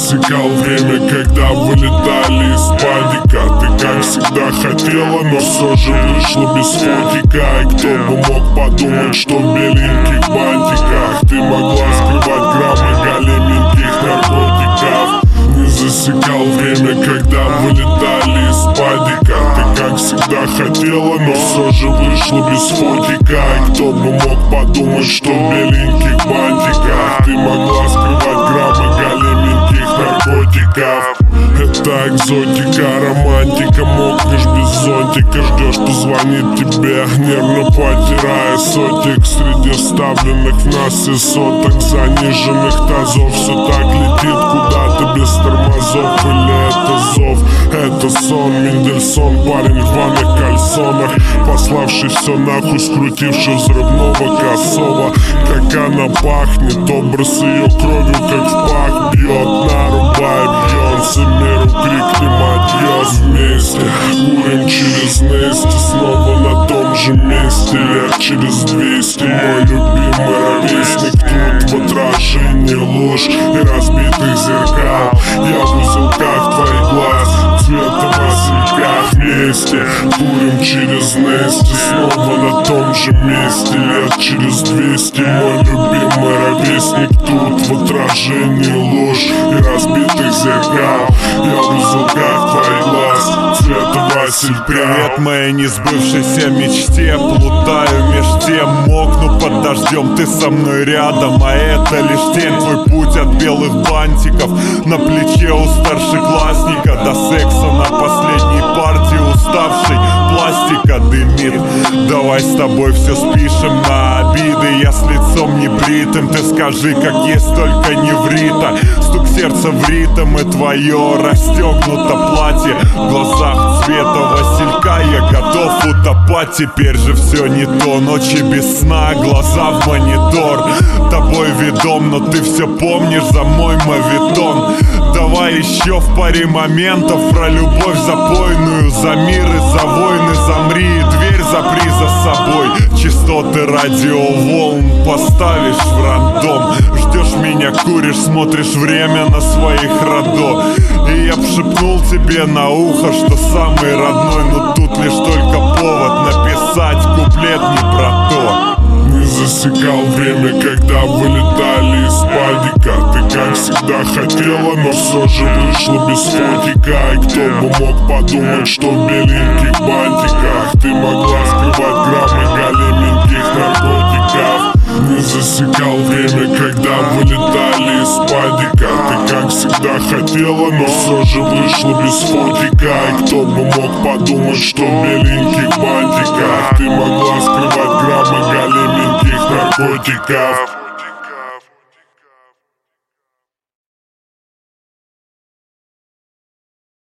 засекал время, когда вылетали из падика. Ты как всегда хотела, но все же вышло без фотика. И кто бы мог подумать, что в беленьких бантиках ты могла скрывать граммы големеньких наркотиков. Не засекал время, когда вылетали из падика. Ты как всегда хотела, но все же вышло без фотика. И кто бы мог подумать, что в беленьких бантиках ты могла скрывать граммы големеньких наркотиков. Это экзотика, романтика, мокнешь без зонтика. Ждешь, позвонит тебе, нервно потирая сотик. Среди вставленных в нас и соток заниженных тазов. Все так летит куда-то без тормозов. Или это зов, это сон. Мендельсон, парень в рваных кальсонах, пославший все нахуй, скрутивший взрывного косого. Как она пахнет, образ ее кровью как в пах бьет. Нарубай Бьонсе, миру крикнем адьос вместе. Курим через Нести, снова на том же месте. Лет через 200, мой любимый ровесник. Тут в отражении ложь и разбитых зеркал. Я в узелках твоих глаз, цвета василька. Вместе курим через Нести, снова на том же месте. Лет через 200, мой любимый ровесник. Тут в отражении ложь и разбитых зеркал. Я в узелках твоих глаз, цвета василька. Привет моей несбывшейся мечте. Плутаю меж тем, мокну под дождем. Ты со мной рядом, а это лишь тень. Твой путь от белых бантиков на плече у старшеклассника до секса на последней партии уставший. Пластика дымит, давай с тобой все спишем на обиды. Я с лицом небритым, ты скажи, как есть, только не врита. Стук сердца в ритм и твое расстегнуто платье. В глазах цвета василька я готов утопать. Теперь же все не то, ночи без сна, глаза в монитор. Тобой ведом, но ты все помнишь за мой мавитон. Давай еще в паре моментов про любовь запойную, за мир и за войны. Замри и дверь запри за собой. Частоты радиоволн поставишь в рандом. Ждешь меня, куришь, смотришь время на своих родов. И я б шепнул тебе на ухо, что самый родной. Но тут лишь только повод написать куплет не про то. Не засекал время, когда вылетали из падика. Ты как всегда хотела, но все же вышло без фотика. И кто бы мог подумать, что в беленьких бантиках ты могла скрывать граммы големеньких наркотиков. Не засекал время, когда вылетали из падика. Ты как всегда хотела, но все же вышло без фотика. И кто бы мог подумать, что в беленьких бантиках ты могла скрывать граммы големеньких наркотиков.